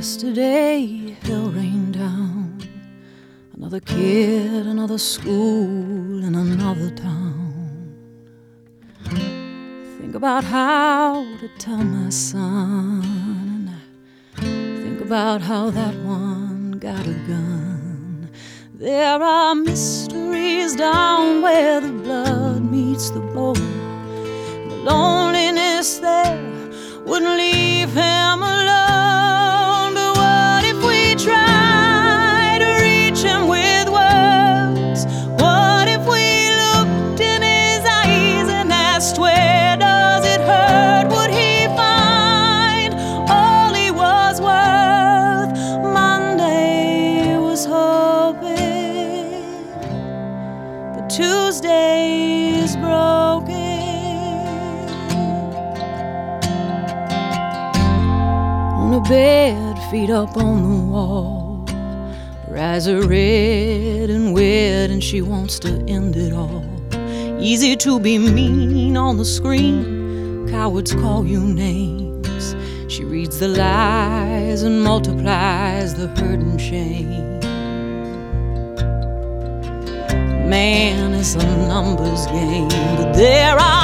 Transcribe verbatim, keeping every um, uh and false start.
Yesterday, hell rained down. Another kid, another school, in another town. Think about how to tell my son. Think about how that one got a gun. There are mysteries down where the blood meets the bone. The loneliness there wouldn't leave him alone. But what if we tried to reach him with words? What if we looked in his eyes and asked, where does it hurt? Would he find all he was worth? Monday was hoping, but Tuesday is broken. On a bed, feet up on the wall, her eyes are red and wet, and she wants to end it all. Easy to be mean on the screen, cowards call you names. She reads the lies and multiplies the hurt and shame. Man, it's a numbers game, but there are